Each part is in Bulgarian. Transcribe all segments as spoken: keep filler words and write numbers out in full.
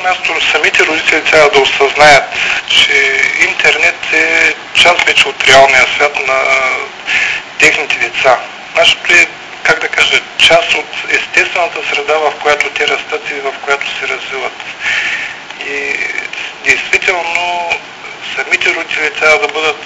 място самите родители трябва да осъзнаят, че интернет е част вече от реалния свят на техните деца. Нашето е, как да кажа, част от естествената среда, в която те растат и в която се развиват. И действително самите родители трябва да бъдат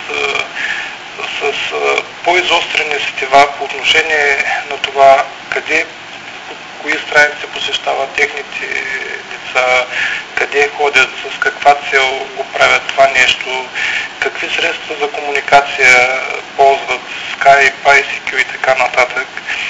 с по-изострени сетива по отношение на това къде, кои страници посещават техните деца, къде ходят, с каква цел го правят това нещо, какви средства за комуникация ползват, Skype, ай си кю и така нататък.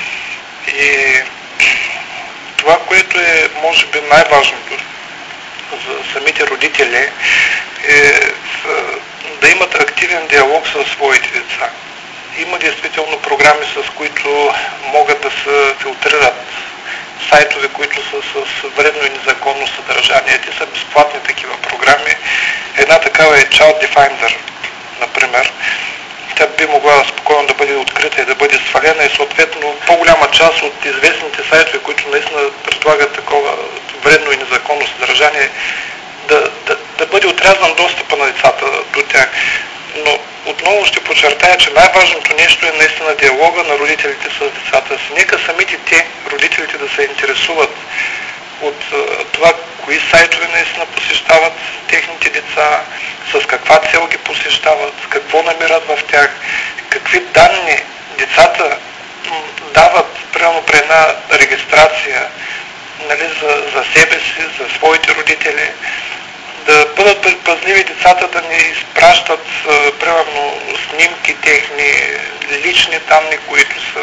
И това, което е, може би, най-важното за самите родители, е да имат активен диалог със своите деца. Има действително програми, с които могат да се филтрират сайтове, които са с вредно и незаконно съдържание. Те са безплатни такива програми. Една такава е Child Defender, например. Тя би могла спокойно да бъде открита и да бъде свалена и съответно по-голяма част от известните сайтове, които наистина предлагат такова вредно и незаконно съдържание, да, да, да бъде отрязан достъпа на децата до тях. Но отново ще подчертая, че най-важното нещо е наистина диалога на родителите с децата си. Нека самите те, родителите, да се интересуват от uh, това, кои сайтове наистина посещават техните деца, с каква цел ги посещават, какво намират в тях, какви данни децата дават, примерно при една регистрация, нали, за, за себе си, за своите родители, да бъдат предпазливи децата да не изпращат, а, примерно, снимки техни, лични данни, които са,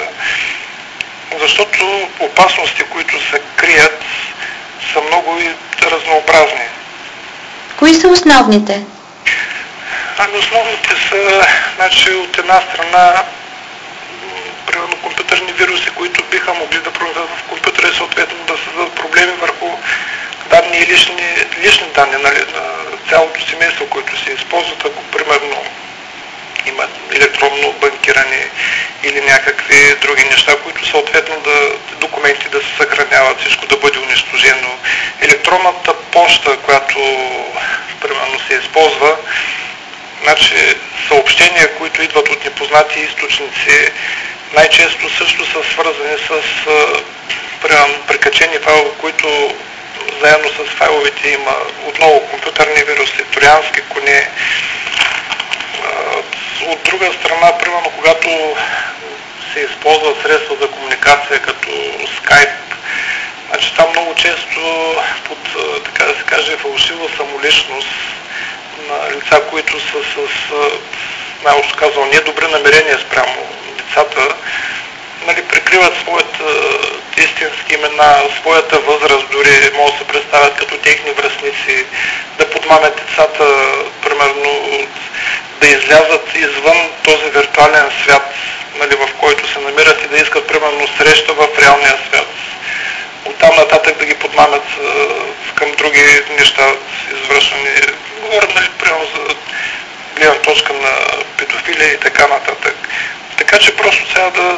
защото опасности, които се крият, са много и разнообразни. Кои са основните? Ами основните са, значи, от една страна, примерно компютърни вируси, които биха могли да проникнат в компютъра и съответно да създадат проблеми върху данни и лични, лични данни, нали, на цялото семейство, които се използват, ако примерно има електронно банкиране или някакви други неща, които съответно да документи да се съхраняват, всичко да бъде унищожено. Електронната поща, която примерно се използва, значи съобщения, които идват от непознати източници, най-често също са свързани с примерно прикачени файлове, които заедно с файловете има отново компютърни вируси, троянски коне. От друга страна, примерно, когато се използват средства за комуникация като Skype, значи там много често под, така да се каже, фалшива самоличност на лица, които са с, най-общо казано, недобри намерения спрямо децата, нали, прикриват своята истински имена, своята възраст, дори могат да се представят като техни връстници, да подмамят децата, примерно, да излязат извън този виртуален свят, нали, в който се намират и да искат, примерно, среща в реалния свят. Оттам нататък да ги подмамят а, към други неща, извършвани. Говорим, нали, примерно, за гледна точка на педофилия и така нататък. Така че просто трябва да,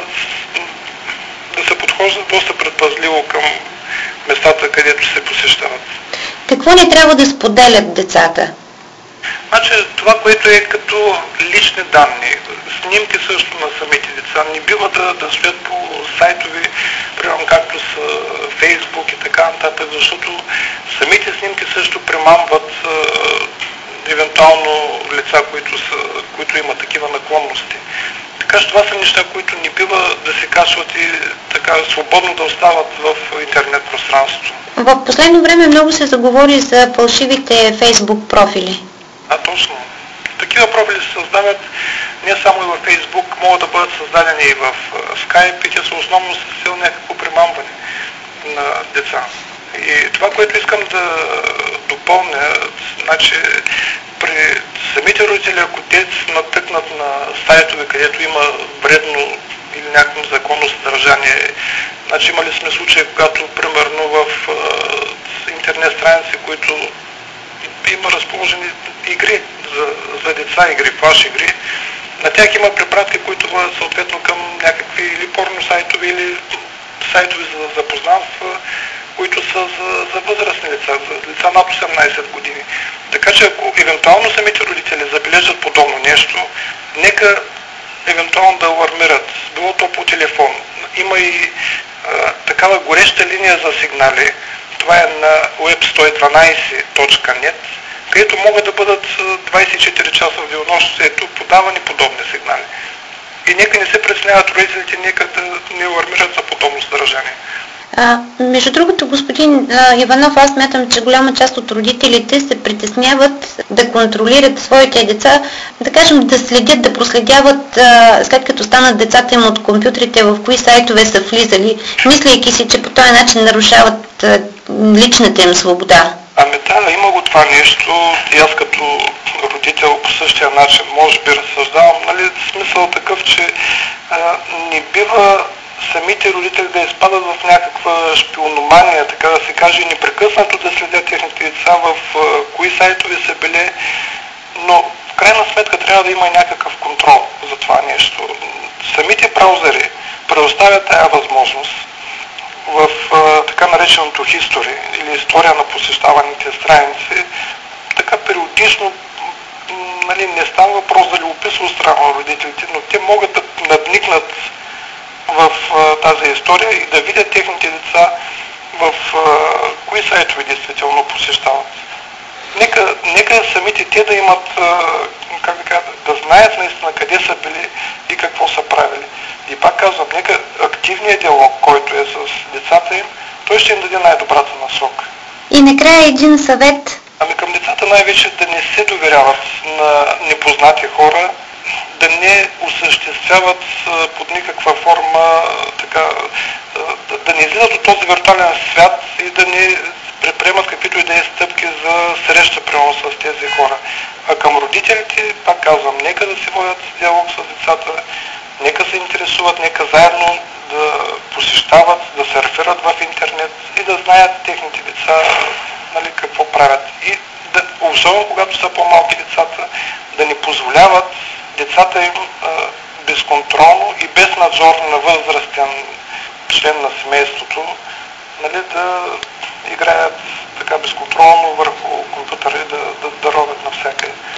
да се подхожда доста предпазливо към местата, където се посещават. Какво не трябва да споделят децата? Значи това, което е като лични данни, снимки също на самите деца, не бива да, да стоят по сайтови, примерно както са Фейсбук и така нататък, защото самите снимки също примамват е, евентуално лица, които, са, които имат такива наклонности. Така че това са неща, които не бива да се качват и така свободно да остават в интернет пространството. В последно време много се заговори за фалшивите Фейсбук профили. А, точно. Такива профили се създават не само и във Фейсбук, могат да бъдат създадени и в Skype, и те са основно с цел някакво примамване на деца. И това, което искам да допълня, значи при самите родители, ако те натъкнат на сайтове, където има вредно или някакво законно съдържание, значи имали сме случаи, когато примерно в интернет страници, които има разположени игри за, за деца, игри, флаш игри, на тях има препратки, които бъдат съответно към някакви или порно сайтове, или сайтове за запознанства, които са за, за възрастни лица, за лица над осемнайсет години. Така че ако евентуално самите родители забележат подобно нещо, нека евентуално да алармират, било то по телефон. Има и а, такава гореща линия за сигнали. Това е на уеб сто и дванайсет точка нет, където могат да бъдат двайсет и четири часа в денонощието подавани подобни сигнали. И нека не се притесняват родителите, нека да не алармират за подобно съдържание. А, между другото, господин а, Иванов, аз смятам, че голяма част от родителите се притесняват да контролират своите деца, да кажем да следят, да проследяват а, след като станат децата им от компютрите, в кои сайтове са влизали, мислейки си, че по този начин нарушават а, личната им свобода. Ами да, има го това нещо и аз като родител по същия начин може би разсъждавам, нали, смисъл такъв, че а, не бива самите родители да изпадат в някаква шпиономания, така да се каже, непрекъснато да следят техните деца в а, кои сайтове са били, но в крайна сметка трябва да има и някакъв контрол за това нещо. Самите браузъри предоставят тая възможност в а, така нареченото history или история на посещаваните страници, така периодично, нали, не става въпрос за любопитство от страна на родителите, но те могат да надникнат в а, тази история и да видят техните деца в а, кои сайтове действително посещават. Нека, нека самите те да имат, а, как да кажа, да знаят наистина къде са били и какво са правили. И пак казвам, нека активният диалог, който е с децата им, той ще им даде най-добрата насока. И накрая един съвет. Ами към децата най-вече да не се доверяват на непознати хора, да не осъществяват под никаква форма, така, да, да не излизат от този виртуален свят и да не предприемат каквито и да е стъпки за среща примерно с тези хора. А към родителите, пак казвам, нека да се водят диалог с децата, нека се интересуват, нека заедно да посещават, да серфират в интернет и да знаят техните деца, нали, какво правят. И да, особено когато са по-малки децата, да не позволяват децата им а, безконтролно и без надзор на възрастен член на семейството, нали, да играят така безконтролно върху компютъра и да, да, да ровят навсякъде.